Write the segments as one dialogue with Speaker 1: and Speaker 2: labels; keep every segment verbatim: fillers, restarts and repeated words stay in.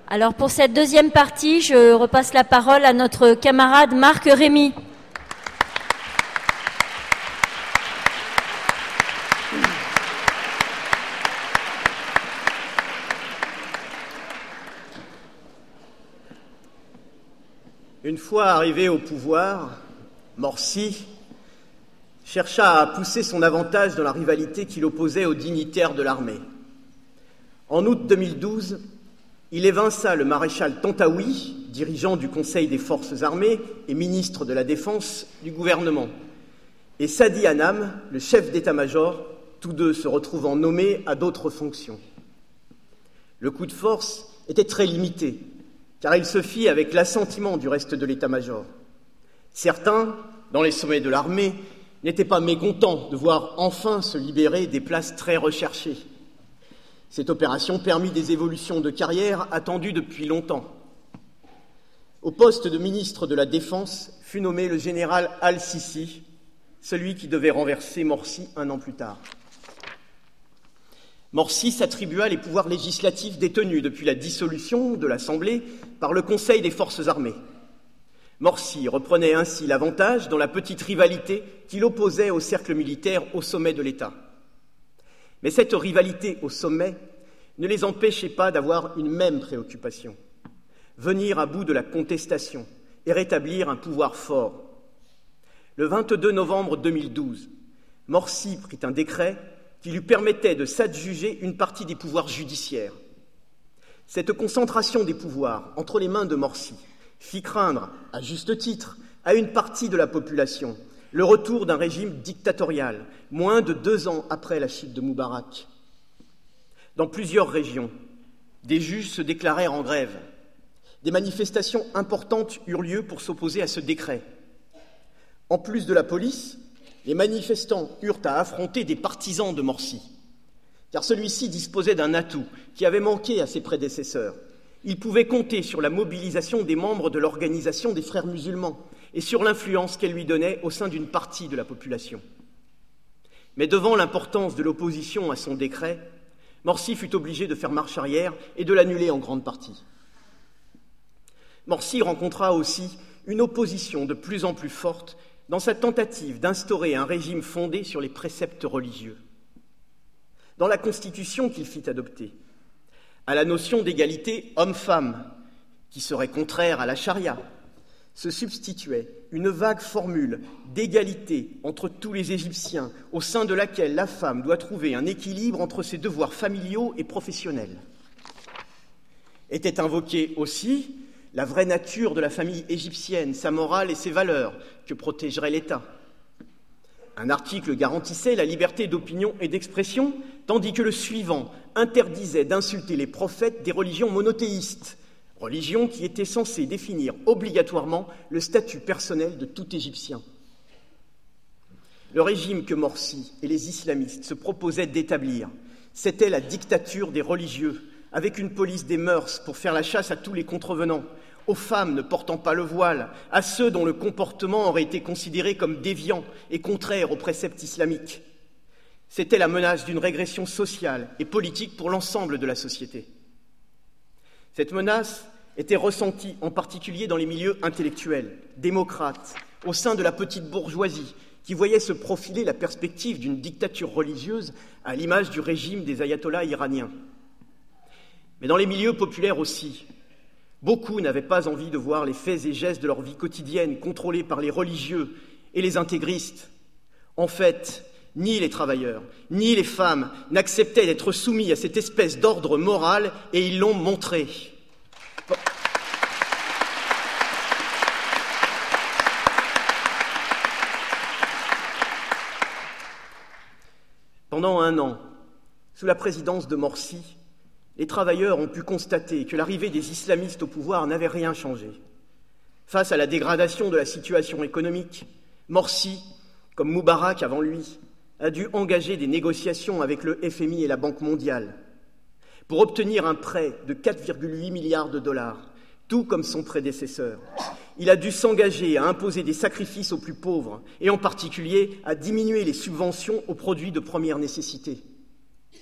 Speaker 1: Alors pour cette deuxième partie, je repasse la parole à notre camarade Marc Rémy.
Speaker 2: Une fois arrivé au pouvoir, Morsi chercha à pousser son avantage dans la rivalité qui l'opposait aux dignitaires de l'armée. En août deux mille douze, il évinça le maréchal Tantaoui, dirigeant du Conseil des forces armées et ministre de la Défense du gouvernement, et Sadi Annam, le chef d'état-major, tous deux se retrouvant nommés à d'autres fonctions. Le coup de force était très limité, car il se fit avec l'assentiment du reste de l'état-major. Certains, dans les sommets de l'armée, n'étaient pas mécontents de voir enfin se libérer des places très recherchées. Cette opération permit des évolutions de carrière attendues depuis longtemps. Au poste de ministre de la Défense fut nommé le général Al-Sisi, celui qui devait renverser Morsi un an plus tard. Morsi s'attribua les pouvoirs législatifs détenus depuis la dissolution de l'Assemblée par le Conseil des forces armées. Morsi reprenait ainsi l'avantage dans la petite rivalité qui l'opposait au cercle militaire au sommet de l'État. Mais cette rivalité au sommet ne les empêchait pas d'avoir une même préoccupation, venir à bout de la contestation et rétablir un pouvoir fort. Le vingt-deux novembre deux mille douze, Morsi prit un décret qui lui permettait de s'adjuger une partie des pouvoirs judiciaires. Cette concentration des pouvoirs entre les mains de Morsi fit craindre, à juste titre, à une partie de la population le retour d'un régime dictatorial, moins de deux ans après la chute de Moubarak. Dans plusieurs régions, des juges se déclarèrent en grève. Des manifestations importantes eurent lieu pour s'opposer à ce décret. En plus de la police, les manifestants eurent à affronter des partisans de Morsi, car celui-ci disposait d'un atout qui avait manqué à ses prédécesseurs. Il pouvait compter sur la mobilisation des membres de l'Organisation des Frères musulmans et sur l'influence qu'elle lui donnait au sein d'une partie de la population. Mais devant l'importance de l'opposition à son décret, Morsi fut obligé de faire marche arrière et de l'annuler en grande partie. Morsi rencontra aussi une opposition de plus en plus forte dans sa tentative d'instaurer un régime fondé sur les préceptes religieux. Dans la Constitution qu'il fit adopter, à la notion d'égalité homme-femme, qui serait contraire à la charia, se substituait une vague formule d'égalité entre tous les Égyptiens, au sein de laquelle la femme doit trouver un équilibre entre ses devoirs familiaux et professionnels. Était invoquée aussi la vraie nature de la famille égyptienne, sa morale et ses valeurs que protégerait l'État. Un article garantissait la liberté d'opinion et d'expression, tandis que le suivant interdisait d'insulter les prophètes des religions monothéistes, religion qui était censée définir obligatoirement le statut personnel de tout Égyptien. Le régime que Morsi et les islamistes se proposaient d'établir, c'était la dictature des religieux, avec une police des mœurs pour faire la chasse à tous les contrevenants, aux femmes ne portant pas le voile, à ceux dont le comportement aurait été considéré comme déviant et contraire aux préceptes islamiques. C'était la menace d'une régression sociale et politique pour l'ensemble de la société. Cette menace était ressentie en particulier dans les milieux intellectuels, démocrates, au sein de la petite bourgeoisie, qui voyait se profiler la perspective d'une dictature religieuse à l'image du régime des ayatollahs iraniens. Mais dans les milieux populaires aussi, beaucoup n'avaient pas envie de voir les faits et gestes de leur vie quotidienne contrôlés par les religieux et les intégristes. En fait, ni les travailleurs, ni les femmes n'acceptaient d'être soumis à cette espèce d'ordre moral, et ils l'ont montré. Pendant un an, sous la présidence de Morsi, les travailleurs ont pu constater que l'arrivée des islamistes au pouvoir n'avait rien changé. Face à la dégradation de la situation économique, Morsi, comme Moubarak avant lui, a dû engager des négociations avec le F M I et la Banque mondiale pour obtenir un prêt de quatre virgule huit milliards de dollars, tout comme son prédécesseur. Il a dû s'engager à imposer des sacrifices aux plus pauvres et en particulier à diminuer les subventions aux produits de première nécessité.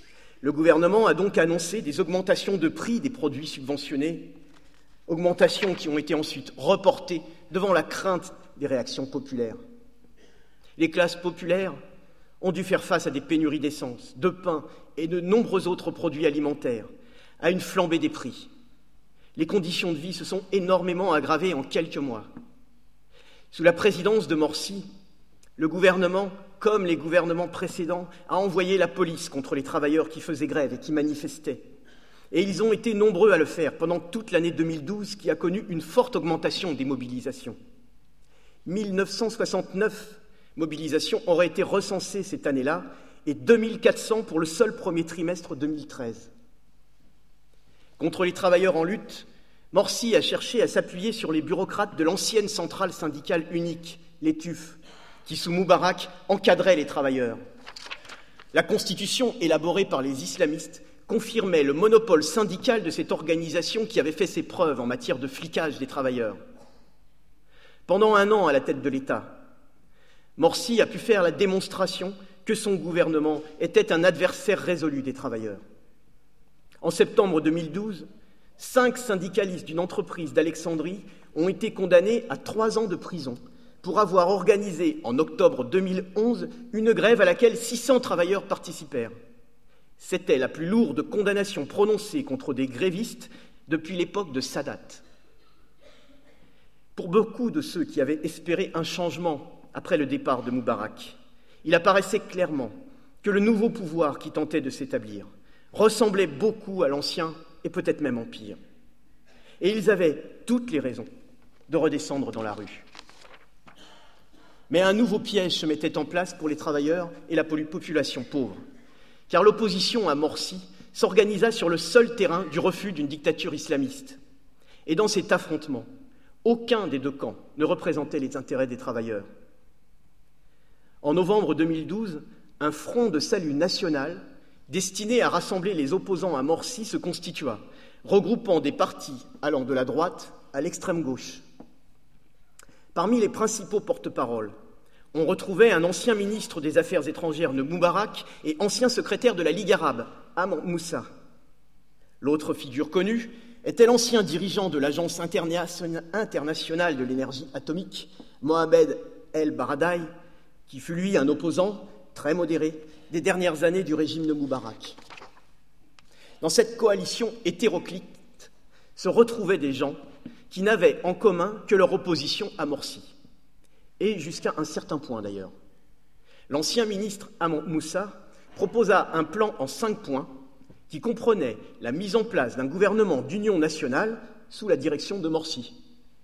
Speaker 2: Le gouvernement a donc annoncé des augmentations de prix des produits subventionnés, augmentations qui ont été ensuite reportées devant la crainte des réactions populaires. Les classes populaires ont dû faire face à des pénuries d'essence, de pain et de nombreux autres produits alimentaires, à une flambée des prix. Les conditions de vie se sont énormément aggravées en quelques mois. Sous la présidence de Morsi, le gouvernement, comme les gouvernements précédents, a envoyé la police contre les travailleurs qui faisaient grève et qui manifestaient. Et ils ont été nombreux à le faire pendant toute l'année deux mille douze, qui a connu une forte augmentation des mobilisations. mille neuf cent soixante-neuf mobilisations auraient été recensées cette année-là et deux mille quatre cents pour le seul premier trimestre deux mille treize. Contre les travailleurs en lutte, Morsi a cherché à s'appuyer sur les bureaucrates de l'ancienne centrale syndicale unique, les T U F, qui, sous Moubarak, encadraient les travailleurs. La constitution élaborée par les islamistes confirmait le monopole syndical de cette organisation qui avait fait ses preuves en matière de flicage des travailleurs. Pendant un an à la tête de l'État, Morsi a pu faire la démonstration que son gouvernement était un adversaire résolu des travailleurs. En septembre deux mille douze, cinq syndicalistes d'une entreprise d'Alexandrie ont été condamnés à trois ans de prison pour avoir organisé, en octobre deux mille onze, une grève à laquelle six cents travailleurs participèrent. C'était la plus lourde condamnation prononcée contre des grévistes depuis l'époque de Sadat. Pour beaucoup de ceux qui avaient espéré un changement après le départ de Moubarak, il apparaissait clairement que le nouveau pouvoir qui tentait de s'établir ressemblait beaucoup à l'ancien et peut-être même en pire. Et ils avaient toutes les raisons de redescendre dans la rue. Mais un nouveau piège se mettait en place pour les travailleurs et la population pauvre, car l'opposition à Morsi s'organisa sur le seul terrain du refus d'une dictature islamiste. Et dans cet affrontement, aucun des deux camps ne représentait les intérêts des travailleurs. En novembre deux mille douze, un front de salut national destiné à rassembler les opposants à Morsi se constitua, regroupant des partis allant de la droite à l'extrême gauche. Parmi les principaux porte-paroles, on retrouvait un ancien ministre des Affaires étrangères de Moubarak et ancien secrétaire de la Ligue arabe, Amr Moussa. L'autre figure connue était l'ancien dirigeant de l'Agence internationale de l'énergie atomique, Mohamed El Baradei, qui fut lui un opposant très modéré des dernières années du régime de Moubarak. Dans cette coalition hétéroclite se retrouvaient des gens qui n'avaient en commun que leur opposition à Morsi, et jusqu'à un certain point d'ailleurs. L'ancien ministre Amr Moussa proposa un plan en cinq points qui comprenait la mise en place d'un gouvernement d'union nationale sous la direction de Morsi.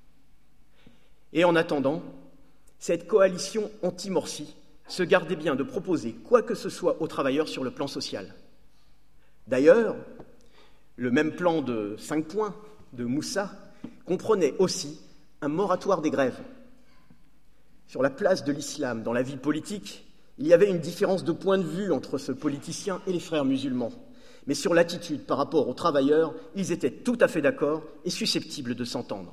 Speaker 2: Et en attendant, cette coalition anti-Morsi se gardait bien de proposer quoi que ce soit aux travailleurs sur le plan social. D'ailleurs, le même plan de cinq points de Moussa comprenait aussi un moratoire des grèves. Sur la place de l'islam dans la vie politique, il y avait une différence de point de vue entre ce politicien et les frères musulmans. Mais sur l'attitude par rapport aux travailleurs, ils étaient tout à fait d'accord et susceptibles de s'entendre.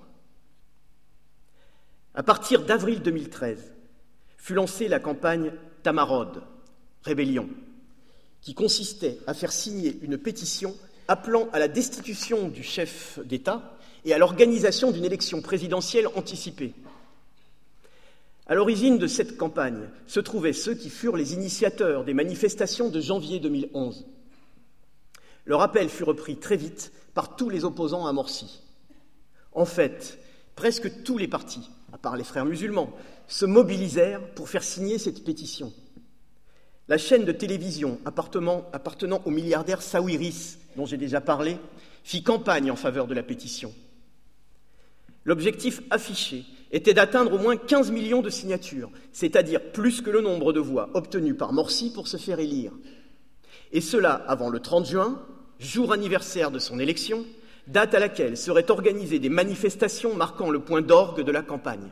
Speaker 2: À partir d'avril deux mille treize, fut lancée la campagne Tamarod, Rébellion, qui consistait à faire signer une pétition appelant à la destitution du chef d'État et à l'organisation d'une élection présidentielle anticipée. À l'origine de cette campagne se trouvaient ceux qui furent les initiateurs des manifestations de janvier deux mille onze. Leur appel fut repris très vite par tous les opposants à Morsi. En fait, presque tous les partis, à part les frères musulmans, se mobilisèrent pour faire signer cette pétition. La chaîne de télévision appartenant, appartenant au milliardaire Sawiris, dont j'ai déjà parlé, fit campagne en faveur de la pétition. L'objectif affiché était d'atteindre au moins quinze millions de signatures, c'est-à-dire plus que le nombre de voix obtenues par Morsi pour se faire élire. Et cela avant le trente juin, jour anniversaire de son élection, date à laquelle seraient organisées des manifestations marquant le point d'orgue de la campagne.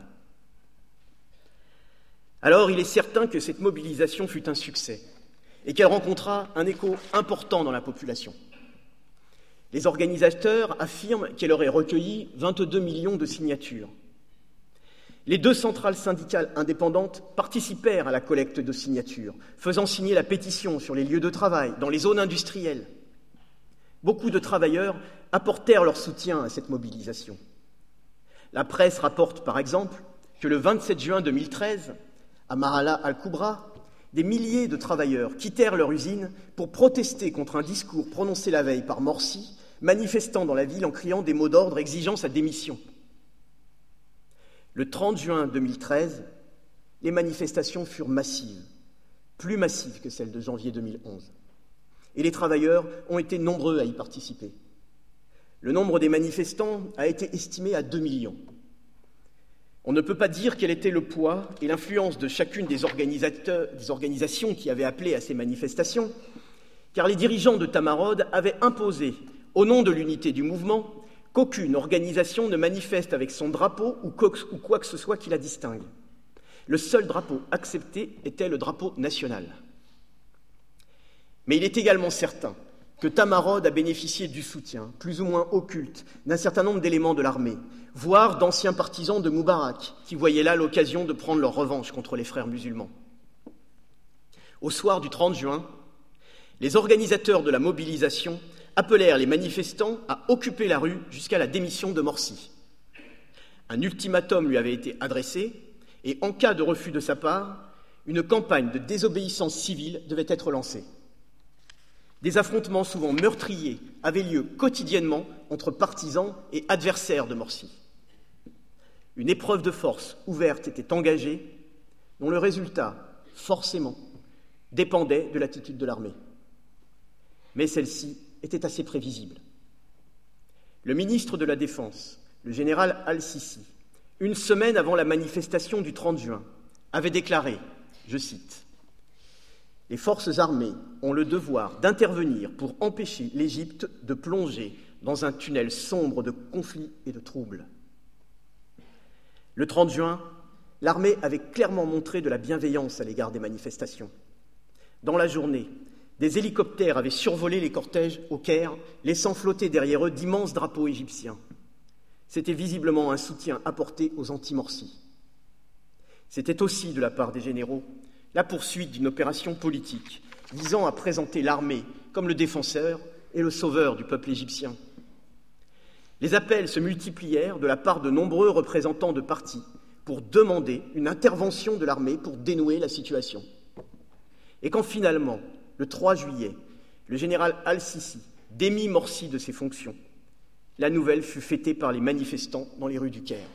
Speaker 2: Alors il est certain que cette mobilisation fut un succès et qu'elle rencontra un écho important dans la population. Les organisateurs affirment qu'elle aurait recueilli vingt-deux millions de signatures. Les deux centrales syndicales indépendantes participèrent à la collecte de signatures, faisant signer la pétition sur les lieux de travail, dans les zones industrielles. beaucoup de travailleurs apportèrent leur soutien à cette mobilisation. La presse rapporte par exemple que le vingt-sept juin deux mille treize, à Marala al-Kubra, des milliers de travailleurs quittèrent leur usine pour protester contre un discours prononcé la veille par Morsi, manifestant dans la ville en criant des mots d'ordre exigeant sa démission. Le trente juin deux mille treize, les manifestations furent massives, plus massives que celles de janvier deux mille onze, et les travailleurs ont été nombreux à y participer. Le nombre des manifestants a été estimé à deux millions. On ne peut pas dire quel était le poids et l'influence de chacune des, organisateurs, des organisations qui avaient appelé à ces manifestations, car les dirigeants de Tamarod avaient imposé, au nom de l'unité du mouvement, qu'aucune organisation ne manifeste avec son drapeau ou quoi que ce soit qui la distingue. Le seul drapeau accepté était le drapeau national. Mais il est également certain que Tamarod a bénéficié du soutien, plus ou moins occulte, d'un certain nombre d'éléments de l'armée, voire d'anciens partisans de Moubarak, qui voyaient là l'occasion de prendre leur revanche contre les frères musulmans. Au soir du trente juin, les organisateurs de la mobilisation appelèrent les manifestants à occuper la rue jusqu'à la démission de Morsi. Un ultimatum lui avait été adressé, et en cas de refus de sa part, une campagne de désobéissance civile devait être lancée. Des affrontements souvent meurtriers avaient lieu quotidiennement entre partisans et adversaires de Morsi. Une épreuve de force ouverte était engagée, dont le résultat, forcément, dépendait de l'attitude de l'armée. Mais celle-ci était assez prévisible. Le ministre de la Défense, le général Al-Sisi, une semaine avant la manifestation du trente juin, avait déclaré, je cite, « Les forces armées ont le devoir d'intervenir pour empêcher l'Égypte de plonger dans un tunnel sombre de conflits et de troubles. » Le trente juin, l'armée avait clairement montré de la bienveillance à l'égard des manifestations. Dans la journée, des hélicoptères avaient survolé les cortèges au Caire, laissant flotter derrière eux d'immenses drapeaux égyptiens. C'était visiblement un soutien apporté aux anti-Morsi. C'était aussi, de la part des généraux, la poursuite d'une opération politique visant à présenter l'armée comme le défenseur et le sauveur du peuple égyptien. Les appels se multiplièrent de la part de nombreux représentants de partis pour demander une intervention de l'armée pour dénouer la situation. Et quand finalement, le trois juillet, le général Al-Sisi démit Morsi de ses fonctions, la nouvelle fut fêtée par les manifestants dans les rues du Caire.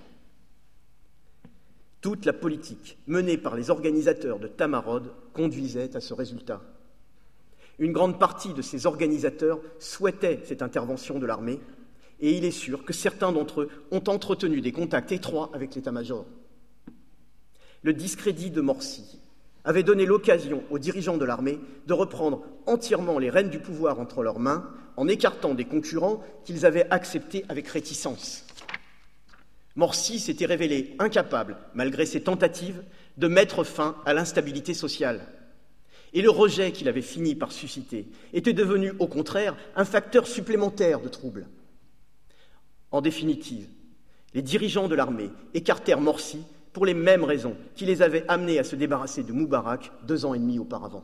Speaker 2: Toute la politique menée par les organisateurs de Tamarod conduisait à ce résultat. Une grande partie de ces organisateurs souhaitaient cette intervention de l'armée, et il est sûr que certains d'entre eux ont entretenu des contacts étroits avec l'état-major. Le discrédit de Morsi avait donné l'occasion aux dirigeants de l'armée de reprendre entièrement les rênes du pouvoir entre leurs mains en écartant des concurrents qu'ils avaient acceptés avec réticence. Morsi s'était révélé incapable, malgré ses tentatives, de mettre fin à l'instabilité sociale. Et le rejet qu'il avait fini par susciter était devenu, au contraire, un facteur supplémentaire de trouble. En définitive, les dirigeants de l'armée écartèrent Morsi pour les mêmes raisons qui les avaient amenés à se débarrasser de Moubarak deux ans et demi auparavant.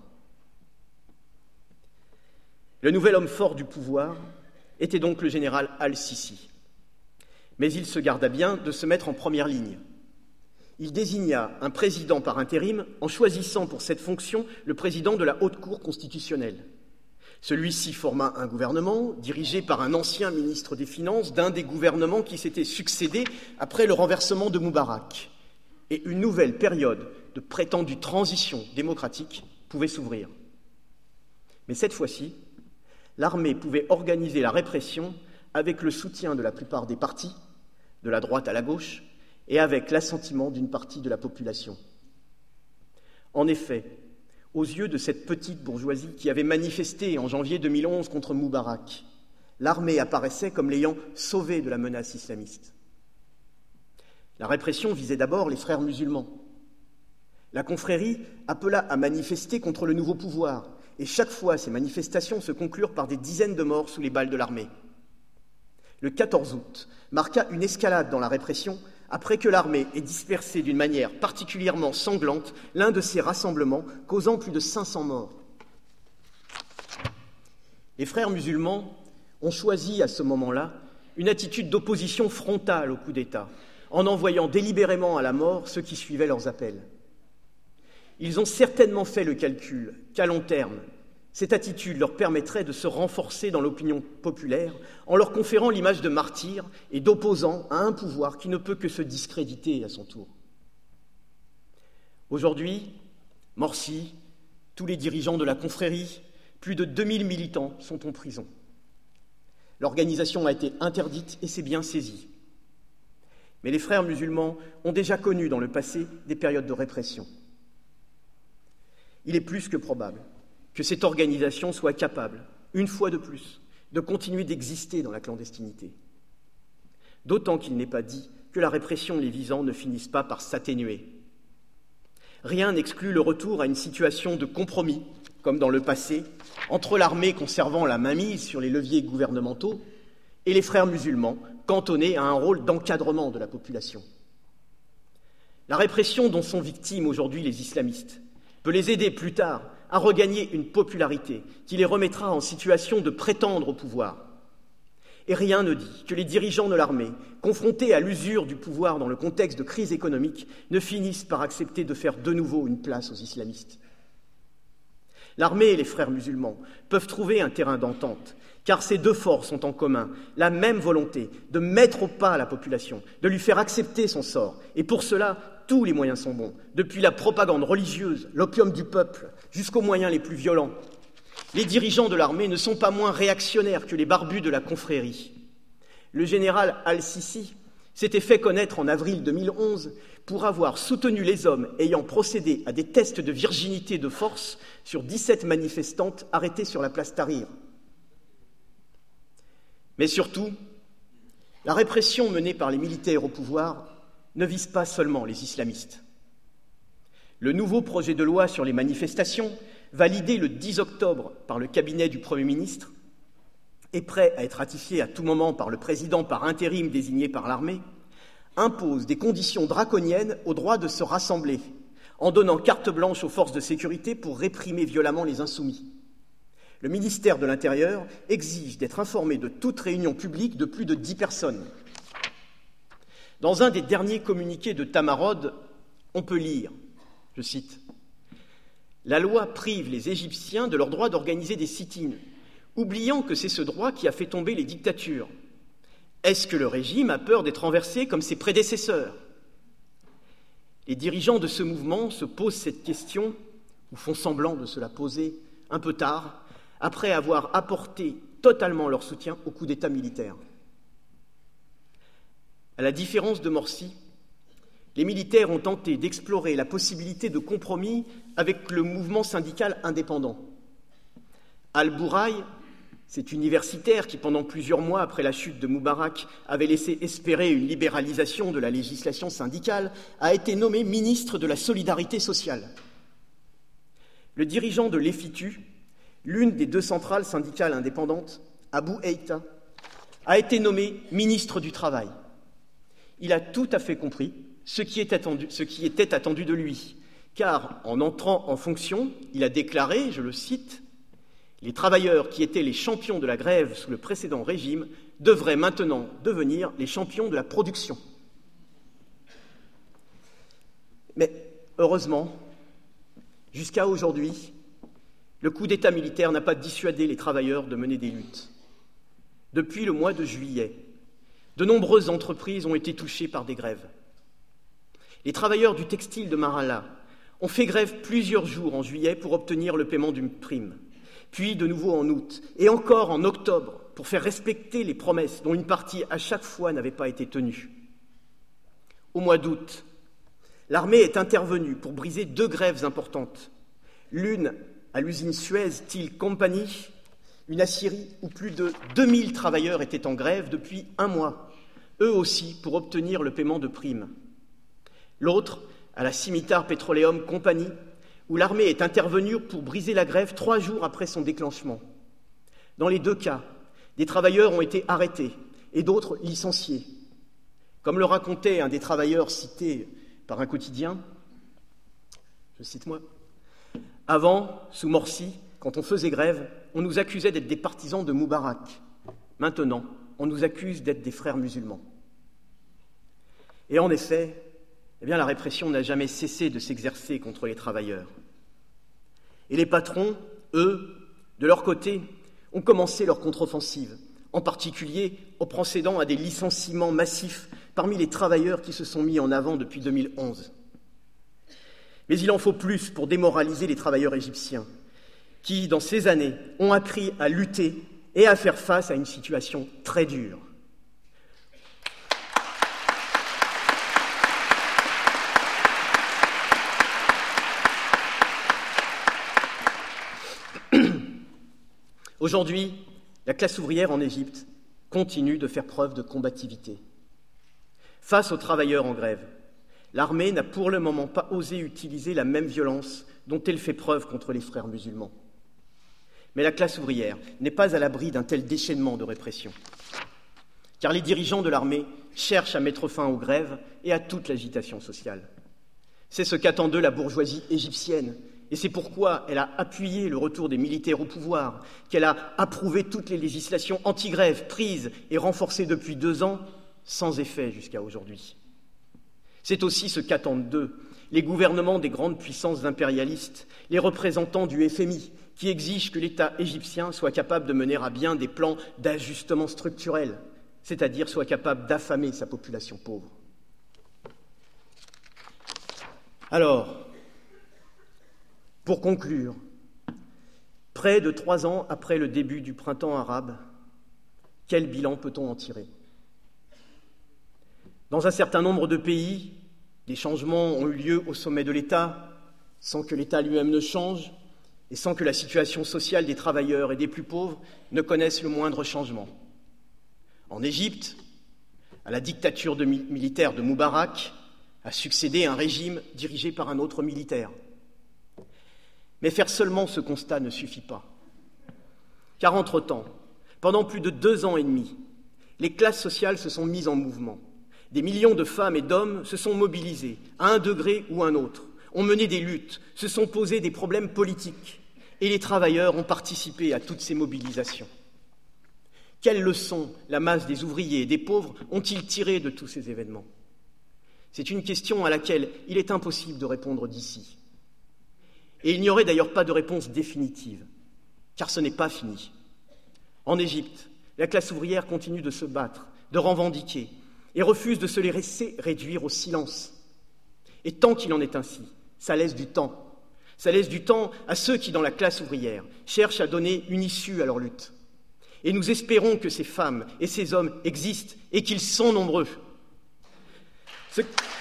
Speaker 2: Le nouvel homme fort du pouvoir était donc le général Al-Sisi. Mais il se garda bien de se mettre en première ligne. Il désigna un président par intérim en choisissant pour cette fonction le président de la Haute Cour constitutionnelle. Celui-ci forma un gouvernement dirigé par un ancien ministre des Finances d'un des gouvernements qui s'était succédé après le renversement de Moubarak. Et une nouvelle période de prétendue transition démocratique pouvait s'ouvrir. Mais cette fois-ci, l'armée pouvait organiser la répression avec le soutien de la plupart des partis, de la droite à la gauche, et avec l'assentiment d'une partie de la population. En effet, aux yeux de cette petite bourgeoisie qui avait manifesté en janvier deux mille onze contre Moubarak, l'armée apparaissait comme l'ayant sauvé de la menace islamiste. La répression visait d'abord les frères musulmans. La confrérie appela à manifester contre le nouveau pouvoir, et chaque fois ces manifestations se conclurent par des dizaines de morts sous les balles de l'armée. Le quatorze août marqua une escalade dans la répression après que l'armée ait dispersé d'une manière particulièrement sanglante l'un de ces rassemblements, causant plus de cinq cents morts. Les frères musulmans ont choisi à ce moment-là une attitude d'opposition frontale au coup d'État, en envoyant délibérément à la mort ceux qui suivaient leurs appels. Ils ont certainement fait le calcul qu'à long terme, cette attitude leur permettrait de se renforcer dans l'opinion populaire en leur conférant l'image de martyrs et d'opposants à un pouvoir qui ne peut que se discréditer à son tour. Aujourd'hui, Morsi, tous les dirigeants de la confrérie, plus de deux mille militants sont en prison. L'organisation a été interdite et s'est bien saisie. Mais les frères musulmans ont déjà connu dans le passé des périodes de répression. Il est plus que probable que cette organisation soit capable, une fois de plus, de continuer d'exister dans la clandestinité. D'autant qu'il n'est pas dit que la répression les visant ne finisse pas par s'atténuer. Rien n'exclut le retour à une situation de compromis, comme dans le passé, entre l'armée conservant la mainmise sur les leviers gouvernementaux et les frères musulmans cantonnés à un rôle d'encadrement de la population. La répression dont sont victimes aujourd'hui les islamistes peut les aider plus tard à regagner une popularité qui les remettra en situation de prétendre au pouvoir. Et rien ne dit que les dirigeants de l'armée, confrontés à l'usure du pouvoir dans le contexte de crise économique, ne finissent par accepter de faire de nouveau une place aux islamistes. L'armée et les frères musulmans peuvent trouver un terrain d'entente, car ces deux forces ont en commun la même volonté de mettre au pas la population, de lui faire accepter son sort. Et pour cela, tous les moyens sont bons, depuis la propagande religieuse, l'opium du peuple, jusqu'aux moyens les plus violents. Les dirigeants de l'armée ne sont pas moins réactionnaires que les barbus de la confrérie. Le général Al-Sisi s'était fait connaître en avril deux mille onze pour avoir soutenu les hommes ayant procédé à des tests de virginité de force sur dix-sept manifestantes arrêtées sur la place Tahrir. Mais surtout, la répression menée par les militaires au pouvoir ne vise pas seulement les islamistes. Le nouveau projet de loi sur les manifestations, validé le dix octobre par le cabinet du Premier ministre, et prêt à être ratifié à tout moment par le président par intérim désigné par l'armée, impose des conditions draconiennes au droit de se rassembler, en donnant carte blanche aux forces de sécurité pour réprimer violemment les insoumis. Le ministère de l'Intérieur exige d'être informé de toute réunion publique de plus de dix personnes. Dans un des derniers communiqués de Tamarod, on peut lire, je cite, « La loi prive les Égyptiens de leur droit d'organiser des sit-ins, oubliant que c'est ce droit qui a fait tomber les dictatures. Est-ce que le régime a peur d'être renversé comme ses prédécesseurs ?» Les dirigeants de ce mouvement se posent cette question, ou font semblant de se la poser un peu tard, après avoir apporté totalement leur soutien au coup d'État militaire. À la différence de Morsi, les militaires ont tenté d'explorer la possibilité de compromis avec le mouvement syndical indépendant. Al-Bouraï, cet universitaire qui, pendant plusieurs mois après la chute de Moubarak, avait laissé espérer une libéralisation de la législation syndicale, a été nommé ministre de la Solidarité sociale. Le dirigeant de l'E F I T U, l'une des deux centrales syndicales indépendantes, Abou Eita, a été nommé ministre du Travail. Il a tout à fait compris ce qui était attendu, ce qui était attendu de lui, car en entrant en fonction, il a déclaré, je le cite, « Les travailleurs qui étaient les champions de la grève sous le précédent régime devraient maintenant devenir les champions de la production. » Mais heureusement, jusqu'à aujourd'hui, le coup d'État militaire n'a pas dissuadé les travailleurs de mener des luttes. Depuis le mois de juillet, de nombreuses entreprises ont été touchées par des grèves. Les travailleurs du textile de Marallah ont fait grève plusieurs jours en juillet pour obtenir le paiement d'une prime, puis de nouveau en août, et encore en octobre, pour faire respecter les promesses dont une partie à chaque fois n'avait pas été tenue. Au mois d'août, l'armée est intervenue pour briser deux grèves importantes. L'une à l'usine Suez Steel Company, une aciérie où plus de deux mille travailleurs étaient en grève depuis un mois, eux aussi pour obtenir le paiement de primes. L'autre à la Scimitar Petroleum Company, où l'armée est intervenue pour briser la grève trois jours après son déclenchement. Dans les deux cas, des travailleurs ont été arrêtés et d'autres licenciés. Comme le racontait un des travailleurs cités par un quotidien, je cite moi, « Avant, sous Morsi, quand on faisait grève, on nous accusait d'être des partisans de Moubarak. Maintenant, on nous accuse d'être des frères musulmans. Et en effet, eh bien, la répression n'a jamais cessé de s'exercer contre les travailleurs. Et les patrons, eux, de leur côté, ont commencé leur contre-offensive, en particulier en procédant à des licenciements massifs parmi les travailleurs qui se sont mis en avant depuis deux mille onze. Mais il en faut plus pour démoraliser les travailleurs égyptiens, qui, dans ces années, ont appris à lutter et à faire face à une situation très dure. Aujourd'hui, la classe ouvrière en Égypte continue de faire preuve de combativité. Face aux travailleurs en grève, l'armée n'a pour le moment pas osé utiliser la même violence dont elle fait preuve contre les frères musulmans. Mais la classe ouvrière n'est pas à l'abri d'un tel déchaînement de répression, car les dirigeants de l'armée cherchent à mettre fin aux grèves et à toute l'agitation sociale. C'est ce qu'attend d'eux la bourgeoisie égyptienne, et c'est pourquoi elle a appuyé le retour des militaires au pouvoir, qu'elle a approuvé toutes les législations anti-grève prises et renforcées depuis deux ans, sans effet jusqu'à aujourd'hui. C'est aussi ce qu'attendent d'eux les gouvernements des grandes puissances impérialistes, les représentants du F M I, qui exigent que l'État égyptien soit capable de mener à bien des plans d'ajustement structurel, c'est-à-dire soit capable d'affamer sa population pauvre. Alors, pour conclure, près de trois ans après le début du printemps arabe, quel bilan peut-on en tirer ? Dans un certain nombre de pays, des changements ont eu lieu au sommet de l'État, sans que l'État lui-même ne change, et sans que la situation sociale des travailleurs et des plus pauvres ne connaisse le moindre changement. En Égypte, à la dictature de mi- militaire de Moubarak, a succédé un régime dirigé par un autre militaire. Mais faire seulement ce constat ne suffit pas. Car entre-temps, pendant plus de deux ans et demi, les classes sociales se sont mises en mouvement. Des millions de femmes et d'hommes se sont mobilisés, à un degré ou un autre, ont mené des luttes, se sont posés des problèmes politiques, et les travailleurs ont participé à toutes ces mobilisations. Quelles leçons la masse des ouvriers et des pauvres ont-ils tirées de tous ces événements ? C'est une question à laquelle il est impossible de répondre d'ici. Et il n'y aurait d'ailleurs pas de réponse définitive, car ce n'est pas fini. En Égypte, la classe ouvrière continue de se battre, de revendiquer, et refuse de se laisser réduire au silence. Et tant qu'il en est ainsi, ça laisse du temps. Ça laisse du temps à ceux qui, dans la classe ouvrière, cherchent à donner une issue à leur lutte. Et nous espérons que ces femmes et ces hommes existent et qu'ils sont nombreux. Ce...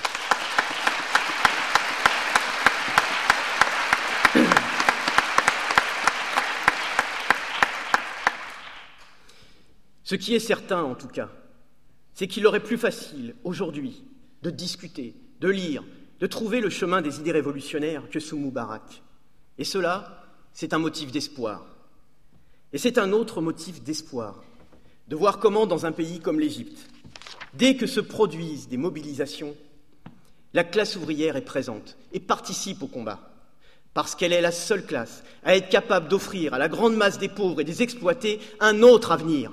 Speaker 2: Ce qui est certain, en tout cas, c'est qu'il aurait plus facile, aujourd'hui, de discuter, de lire, de trouver le chemin des idées révolutionnaires que sous Moubarak. Et cela, c'est un motif d'espoir. Et c'est un autre motif d'espoir, de voir comment, dans un pays comme l'Égypte, dès que se produisent des mobilisations, la classe ouvrière est présente et participe au combat, parce qu'elle est la seule classe à être capable d'offrir à la grande masse des pauvres et des exploités un autre avenir.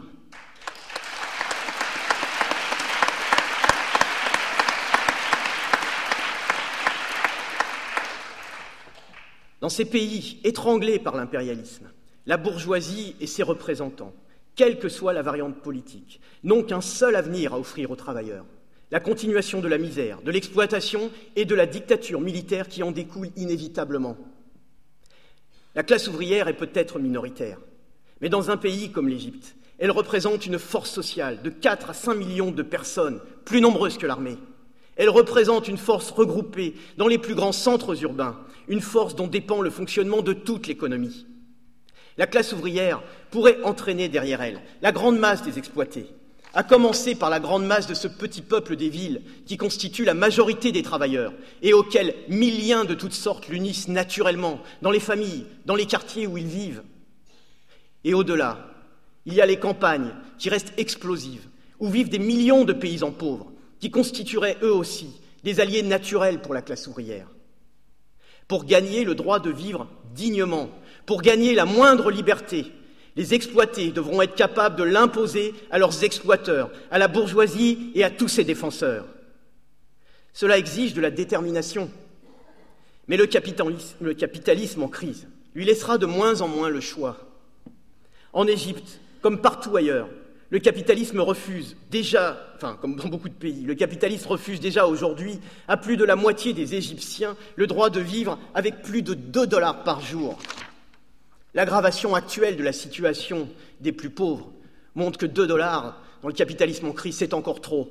Speaker 2: Dans ces pays étranglés par l'impérialisme, la bourgeoisie et ses représentants, quelle que soit la variante politique, n'ont qu'un seul avenir à offrir aux travailleurs, la continuation de la misère, de l'exploitation et de la dictature militaire qui en découle inévitablement. La classe ouvrière est peut-être minoritaire, mais dans un pays comme l'Égypte, elle représente une force sociale de quatre à cinq millions de personnes, plus nombreuses que l'armée. Elle représente une force regroupée dans les plus grands centres urbains, une force dont dépend le fonctionnement de toute l'économie. La classe ouvrière pourrait entraîner derrière elle la grande masse des exploités, à commencer par la grande masse de ce petit peuple des villes qui constitue la majorité des travailleurs et auquel mille liens de toutes sortes l'unissent naturellement dans les familles, dans les quartiers où ils vivent. Et au-delà, il y a les campagnes qui restent explosives, où vivent des millions de paysans pauvres, qui constitueraient eux aussi des alliés naturels pour la classe ouvrière. Pour gagner le droit de vivre dignement, pour gagner la moindre liberté, Les exploités devront être capables de l'imposer à leurs exploiteurs, à la bourgeoisie et à tous ses défenseurs. Cela exige de la détermination. Mais le capitalisme, le capitalisme en crise lui laissera de moins en moins le choix. En Égypte, comme partout ailleurs, le capitalisme refuse déjà, enfin comme dans beaucoup de pays, le capitalisme refuse déjà aujourd'hui à plus de la moitié des Égyptiens le droit de vivre avec plus de deux dollars par jour. L'aggravation actuelle de la situation des plus pauvres montre que deux dollars dans le capitalisme en crise, c'est encore trop.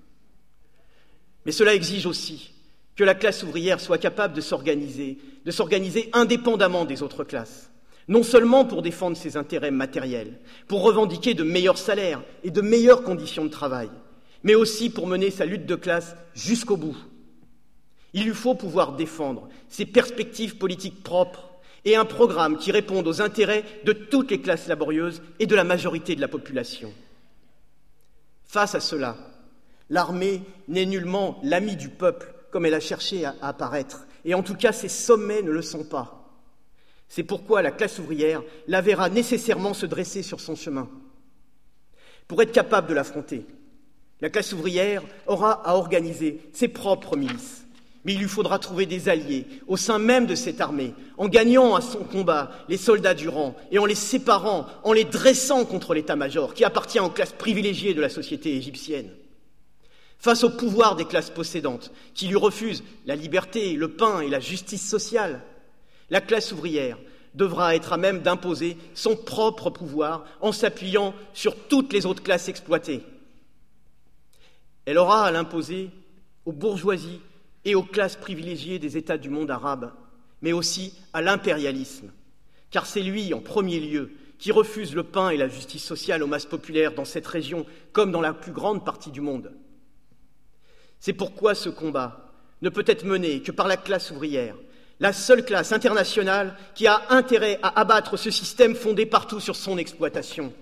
Speaker 2: Mais cela exige aussi que la classe ouvrière soit capable de s'organiser, de s'organiser indépendamment des autres classes, non seulement pour défendre ses intérêts matériels, pour revendiquer de meilleurs salaires et de meilleures conditions de travail, mais aussi pour mener sa lutte de classe jusqu'au bout. Il lui faut pouvoir défendre ses perspectives politiques propres et un programme qui réponde aux intérêts de toutes les classes laborieuses et de la majorité de la population. Face à cela, l'armée n'est nullement l'ami du peuple, comme elle a cherché à apparaître, et en tout cas ses sommets ne le sont pas. C'est pourquoi la classe ouvrière la verra nécessairement se dresser sur son chemin. Pour être capable de l'affronter, la classe ouvrière aura à organiser ses propres milices. Mais il lui faudra trouver des alliés au sein même de cette armée, en gagnant à son combat les soldats du rang et en les séparant, en les dressant contre l'état-major qui appartient aux classes privilégiées de la société égyptienne. Face au pouvoir des classes possédantes qui lui refusent la liberté, le pain et la justice sociale, la classe ouvrière devra être à même d'imposer son propre pouvoir en s'appuyant sur toutes les autres classes exploitées. Elle aura à l'imposer aux bourgeoisies et aux classes privilégiées des États du monde arabe, mais aussi à l'impérialisme, car c'est lui, en premier lieu, qui refuse le pain et la justice sociale aux masses populaires dans cette région, comme dans la plus grande partie du monde. C'est pourquoi ce combat ne peut être mené que par la classe ouvrière, la seule classe internationale qui a intérêt à abattre ce système fondé partout sur son exploitation.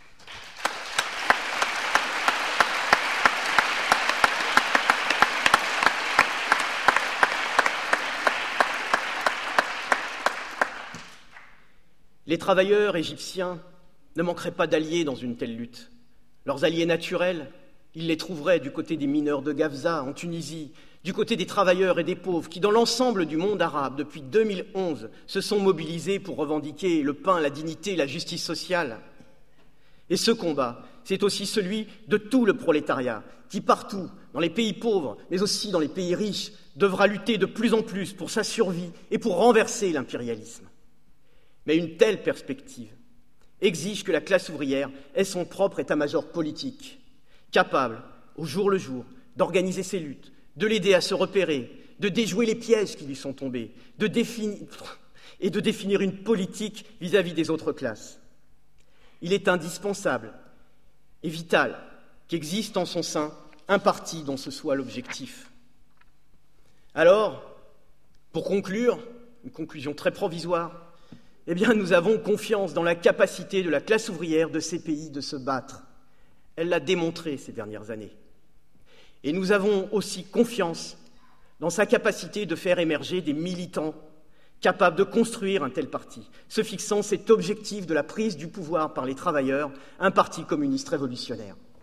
Speaker 2: Les travailleurs égyptiens ne manqueraient pas d'alliés dans une telle lutte. Leurs alliés naturels, ils les trouveraient du côté des mineurs de Gafsa, en Tunisie, du côté des travailleurs et des pauvres qui, dans l'ensemble du monde arabe, depuis deux mille onze, se sont mobilisés pour revendiquer le pain, la dignité, la justice sociale. Et ce combat, c'est aussi celui de tout le prolétariat, qui partout, dans les pays pauvres, mais aussi dans les pays riches, devra lutter de plus en plus pour sa survie et pour renverser l'impérialisme. Mais une telle perspective exige que la classe ouvrière ait son propre état-major politique, capable, au jour le jour, d'organiser ses luttes, de l'aider à se repérer, de déjouer les pièges qui lui sont tombés, de définir, et de définir une politique vis-à-vis des autres classes. Il est indispensable et vital qu'existe en son sein un parti dont ce soit l'objectif. Alors, pour conclure, une conclusion très provisoire, eh bien, nous avons confiance dans la capacité de la classe ouvrière de ces pays de se battre. Elle l'a démontré ces dernières années. Et nous avons aussi confiance dans sa capacité de faire émerger des militants capables de construire un tel parti, se fixant cet objectif de la prise du pouvoir par les travailleurs, un parti communiste révolutionnaire.